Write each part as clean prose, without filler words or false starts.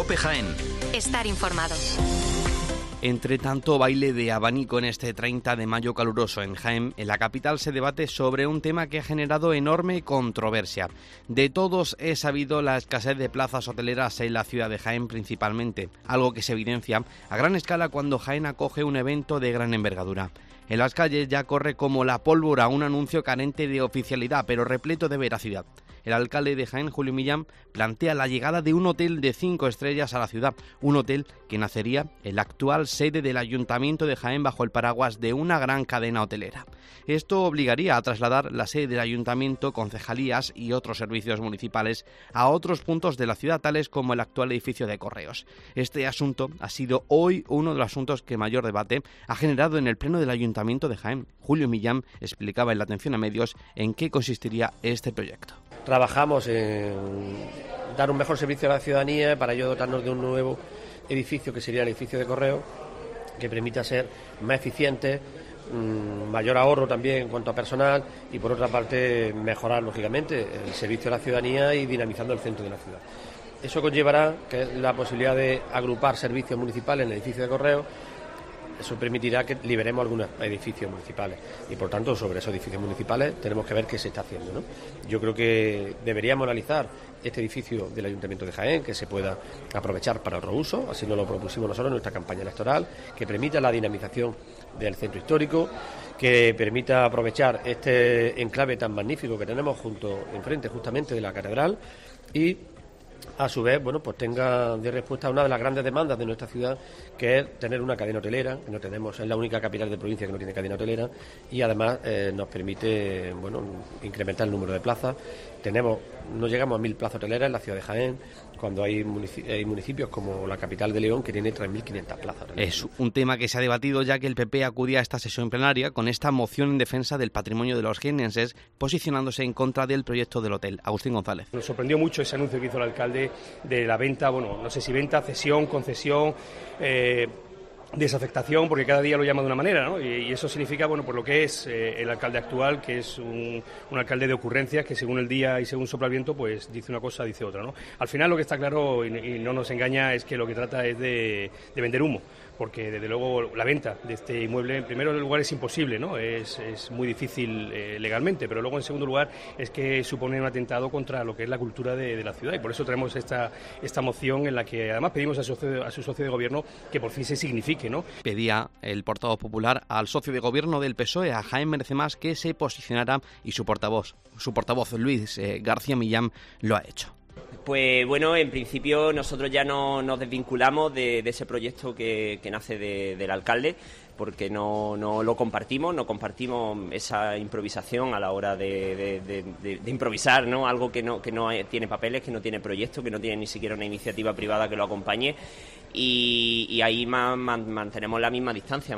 COPE Jaén. Estar informado. Entre tanto baile de abanico en este 30 de mayo caluroso en Jaén, en la capital se debate sobre un tema que ha generado enorme controversia. De todos es sabido la escasez de plazas hoteleras en la ciudad de Jaén principalmente, algo que se evidencia a gran escala cuando Jaén acoge un evento de gran envergadura. En las calles ya corre como la pólvora un anuncio carente de oficialidad, pero repleto de veracidad. El alcalde de Jaén, Julio Millán, plantea la llegada de un hotel de 5 estrellas a la ciudad, un hotel que nacería en la actual sede del Ayuntamiento de Jaén bajo el paraguas de una gran cadena hotelera. Esto obligaría a trasladar la sede del Ayuntamiento, concejalías y otros servicios municipales a otros puntos de la ciudad, tales como el actual edificio de Correos. Este asunto ha sido hoy uno de los asuntos que mayor debate ha generado en el Pleno del Ayuntamiento de Jaén. Julio Millán explicaba en la atención a medios en qué consistiría este proyecto. Trabajamos en dar un mejor servicio a la ciudadanía, para ello dotarnos de un nuevo edificio que sería el edificio de Correo, que permita ser más eficiente, mayor ahorro también en cuanto a personal y por otra parte mejorar lógicamente el servicio a la ciudadanía y dinamizando el centro de la ciudad. Eso conllevará que la posibilidad de agrupar servicios municipales en el edificio de Correo. Eso permitirá que liberemos algunos edificios municipales y, por tanto, sobre esos edificios municipales tenemos que ver qué se está haciendo, ¿no? Yo creo que deberíamos analizar este edificio del Ayuntamiento de Jaén, que se pueda aprovechar para otro uso, así nos lo propusimos nosotros en nuestra campaña electoral, que permita la dinamización del centro histórico, que permita aprovechar este enclave tan magnífico que tenemos enfrente justamente de la catedral y a su vez, pues tenga de respuesta a una de las grandes demandas de nuestra ciudad, que es tener una cadena hotelera, que no tenemos, es la única capital de provincia que no tiene cadena hotelera, y además nos permite, incrementar el número de plazas. No llegamos a 1.000 plazas hoteleras en la ciudad de Jaén, cuando hay municipios como la capital de León que tiene 3.500 plazas hoteleras. Es un tema que se ha debatido ya que el PP acudía a esta sesión plenaria con esta moción en defensa del patrimonio de los jiennenses, posicionándose en contra del proyecto del hotel. Agustín González. Nos sorprendió mucho ese anuncio que hizo el alcalde de la venta, no sé si venta, cesión, concesión, desafectación, porque cada día lo llama de una manera, ¿no? Y eso significa, por lo que es el alcalde actual, que es un alcalde de ocurrencias, que según el día y según sopla el viento, pues dice una cosa, dice otra, ¿no? Al final lo que está claro, y no nos engaña, es que lo que trata es de vender humo, porque desde luego la venta de este inmueble, en primer lugar, es imposible, ¿no? Es muy difícil legalmente, pero luego en segundo lugar es que supone un atentado contra lo que es la cultura de la ciudad, y por eso traemos esta moción en la que además pedimos a su socio de gobierno que por fin se signifique, ¿no? Pedía el portavoz popular al socio de gobierno del PSOE, a Jaén Merecemás, que se posicionara, y su portavoz Luis García Millán lo ha hecho. Pues en principio nosotros ya no nos desvinculamos de ese proyecto que nace del alcalde, porque no lo compartimos, no compartimos esa improvisación a la hora de improvisar, ¿no? Algo que no tiene papeles, que no tiene proyecto, que no tiene ni siquiera una iniciativa privada que lo acompañe, y ahí mantenemos la misma distancia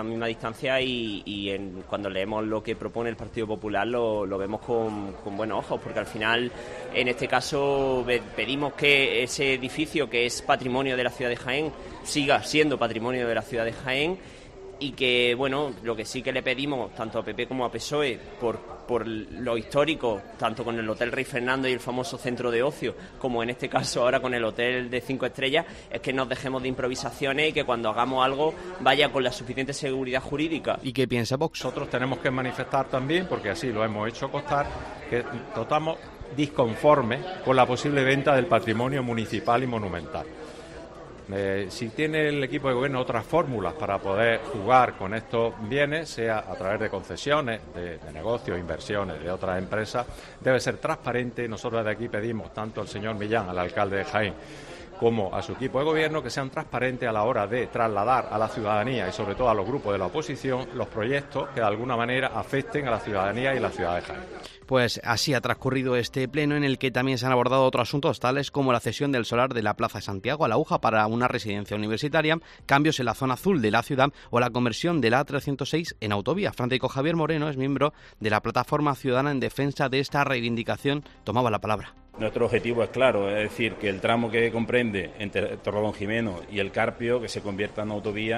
y cuando leemos lo que propone el Partido Popular lo vemos con buenos ojos, porque al final en este caso pedimos que ese edificio que es patrimonio de la ciudad de Jaén siga siendo patrimonio de la ciudad de Jaén, y que lo que sí que le pedimos tanto a PP como a PSOE por lo histórico, tanto con el Hotel Rey Fernando y el famoso centro de ocio, como en este caso ahora con el hotel de 5 estrellas, es que nos dejemos de improvisaciones y que cuando hagamos algo vaya con la suficiente seguridad jurídica. ¿Y qué piensa Vox? Nosotros tenemos que manifestar también, porque así lo hemos hecho constar, que estamos disconformes con la posible venta del patrimonio municipal y monumental. Si tiene el equipo de gobierno otras fórmulas para poder jugar con estos bienes, sea a través de concesiones, de negocios, inversiones de otras empresas, debe ser transparente. Nosotros desde aquí pedimos tanto al señor Millán, al alcalde de Jaén, como a su equipo de gobierno, que sean transparentes a la hora de trasladar a la ciudadanía y sobre todo a los grupos de la oposición los proyectos que de alguna manera afecten a la ciudadanía y la ciudad de Jaén. Pues así ha transcurrido este pleno, en el que también se han abordado otros asuntos tales como la cesión del solar de la Plaza de Santiago a la UJA para una residencia universitaria, cambios en la zona azul de la ciudad o la conversión de la A306 en autovía. Francisco Javier Moreno es miembro de la Plataforma Ciudadana en defensa de esta reivindicación. Tomaba la palabra. Nuestro objetivo es claro, es decir, que el tramo que comprende entre Torredonjimeno y el Carpio, que se convierta en autovía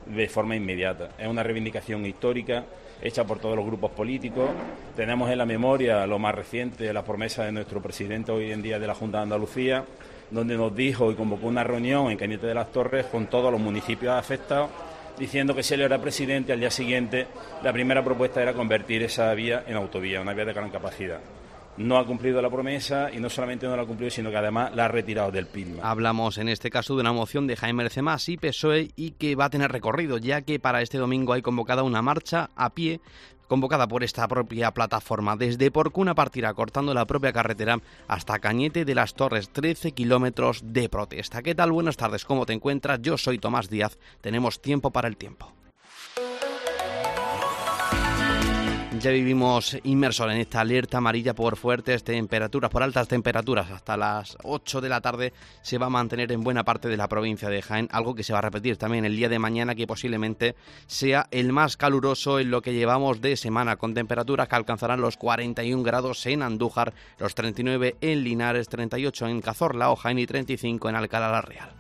de forma inmediata. Es una reivindicación histórica hecha por todos los grupos políticos. Tenemos en la memoria lo más reciente, la promesa de nuestro presidente hoy en día de la Junta de Andalucía, donde nos dijo y convocó una reunión en Cañete de las Torres con todos los municipios afectados, diciendo que si él era presidente, al día siguiente la primera propuesta era convertir esa vía en autovía, una vía de gran capacidad. No ha cumplido la promesa y no solamente no la ha cumplido, sino que además la ha retirado del PIDMA. Hablamos en este caso de una moción de Jaén Merece Más y PSOE y que va a tener recorrido, ya que para este domingo hay convocada una marcha a pie convocada por esta propia plataforma. Desde Porcuna partirá cortando la propia carretera hasta Cañete de las Torres, 13 kilómetros de protesta. ¿Qué tal? Buenas tardes, ¿cómo te encuentras? Yo soy Tomás Díaz, tenemos tiempo para el tiempo. Ya vivimos inmersos en esta alerta amarilla por fuertes temperaturas, por altas temperaturas. Hasta las 8 de la tarde se va a mantener en buena parte de la provincia de Jaén, algo que se va a repetir también el día de mañana, que posiblemente sea el más caluroso en lo que llevamos de semana, con temperaturas que alcanzarán los 41 grados en Andújar, los 39 en Linares, 38 en Cazorla o Jaén y 35 en Alcalá la Real.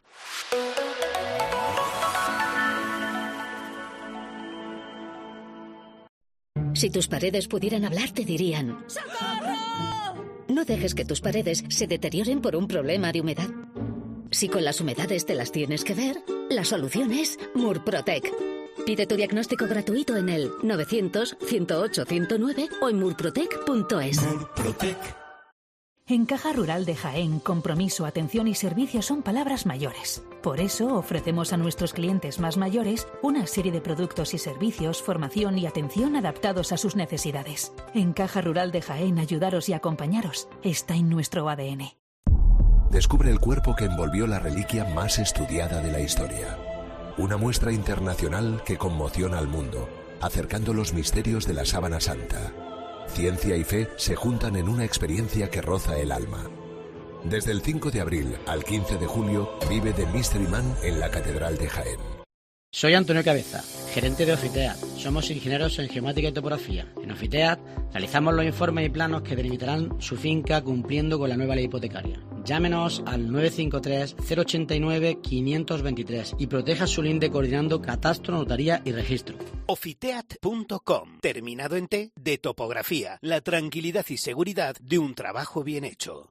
Si tus paredes pudieran hablar, te dirían: ¡Socorro! No dejes que tus paredes se deterioren por un problema de humedad. Si con las humedades te las tienes que ver, la solución es Murprotec. Pide tu diagnóstico gratuito en el 900-108-109 o en murprotec.es. Murprotec. En Caja Rural de Jaén, compromiso, atención y servicio son palabras mayores. Por eso ofrecemos a nuestros clientes más mayores una serie de productos y servicios, formación y atención adaptados a sus necesidades. En Caja Rural de Jaén, ayudaros y acompañaros está en nuestro ADN. Descubre el cuerpo que envolvió la reliquia más estudiada de la historia. Una muestra internacional que conmociona al mundo, acercando los misterios de la Sábana Santa. Ciencia y fe se juntan en una experiencia que roza el alma. Desde el 5 de abril al 15 de julio, vive The Mystery Man en la Catedral de Jaén. Soy Antonio Cabeza, gerente de Ofiteat. Somos ingenieros en geomática y topografía. En Ofiteat realizamos los informes y planos que delimitarán su finca cumpliendo con la nueva ley hipotecaria. Llámenos al 953-089-523 y proteja su linde coordinando catastro, notaría y registro. Ofiteat.com, terminado en T, de topografía, la tranquilidad y seguridad de un trabajo bien hecho.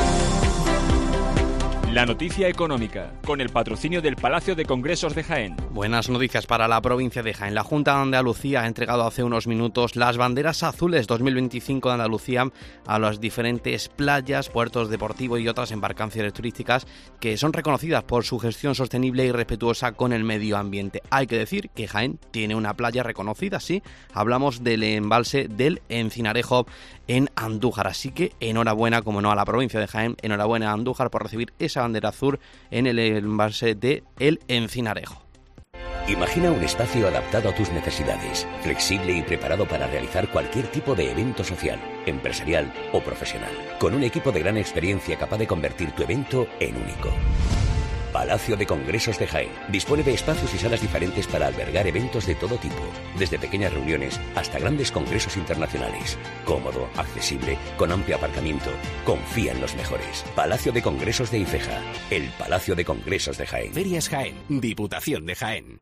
La noticia económica, con el patrocinio del Palacio de Congresos de Jaén. Buenas noticias para la provincia de Jaén. La Junta de Andalucía ha entregado hace unos minutos las banderas azules 2025 de Andalucía a las diferentes playas, puertos deportivos y otras embarcaciones turísticas que son reconocidas por su gestión sostenible y respetuosa con el medio ambiente. Hay que decir que Jaén tiene una playa reconocida, sí. Hablamos del embalse del Encinarejo en Andújar. Así que enhorabuena, como no, a la provincia de Jaén, enhorabuena a Andújar por recibir esa bandera azul en el embalse de El Encinarejo. Imagina un espacio adaptado a tus necesidades, flexible y preparado para realizar cualquier tipo de evento social, empresarial o profesional, con un equipo de gran experiencia capaz de convertir tu evento en único. Palacio de Congresos de Jaén dispone de espacios y salas diferentes para albergar eventos de todo tipo, desde pequeñas reuniones hasta grandes congresos internacionales. Cómodo, accesible, con amplio aparcamiento. Confía en los mejores. Palacio de Congresos de Ifeja, el Palacio de Congresos de Jaén. Ferias Jaén, Diputación de Jaén.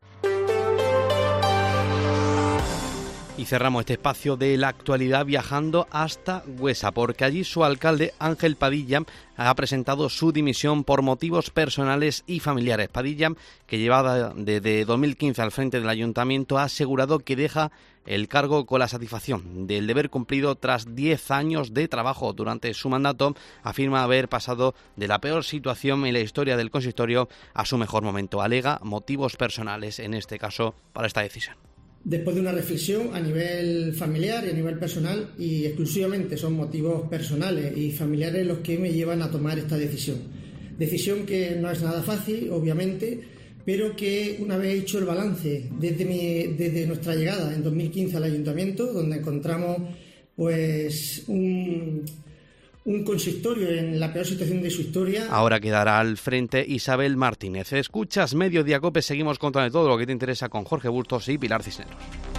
Y cerramos este espacio de la actualidad viajando hasta Huesa, porque allí su alcalde Ángel Padilla ha presentado su dimisión por motivos personales y familiares. Padilla, que llevaba desde 2015 al frente del ayuntamiento, ha asegurado que deja el cargo con la satisfacción del deber cumplido tras 10 años de trabajo. Durante su mandato afirma haber pasado de la peor situación en la historia del consistorio a su mejor momento. Alega motivos personales, en este caso, para esta decisión. Después de una reflexión a nivel familiar y a nivel personal, y exclusivamente son motivos personales y familiares los que me llevan a tomar esta decisión. Decisión que no es nada fácil, obviamente, pero que una vez hecho el balance desde nuestra llegada en 2015 al ayuntamiento, donde encontramos pues un consistorio en la peor situación de su historia. Ahora quedará al frente Isabel Martínez. Escuchas Mediodía COPE, seguimos contando todo lo que te interesa con Jorge Bustos y Pilar Cisneros.